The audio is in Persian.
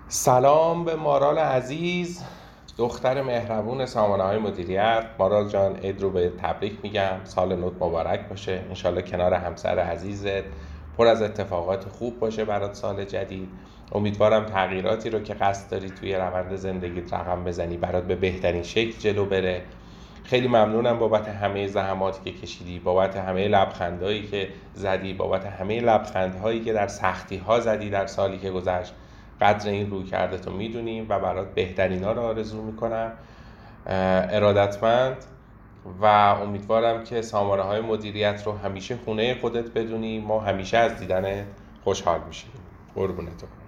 سلام به مارال عزیز، دختر مهربون سامانه‌های مدیریت. مارال جان، عید رو به تبریک میگم، سال نوت مبارک باشه. انشالله کنار همسر عزیزت پر از اتفاقات خوب باشه برات سال جدید. امیدوارم تغییراتی رو که قصد داری توی روند زندگیت رقم بزنی برات به بهترین شکل جلو بره. خیلی ممنونم بابت همه زحماتی که کشیدی، بابت همه لبخندهایی که زدی، بابت همه لبخندهایی که در سختی‌ها زدی در سالی که گذشت. قدر این روی کرده تو میدونیم و برات بهترین ها رو آرزو میکنم. ارادتمند و امیدوارم که سامانه های مدیریت رو همیشه خونه خودت بدونی. ما همیشه از دیدن خوشحال میشیم. قربونتون.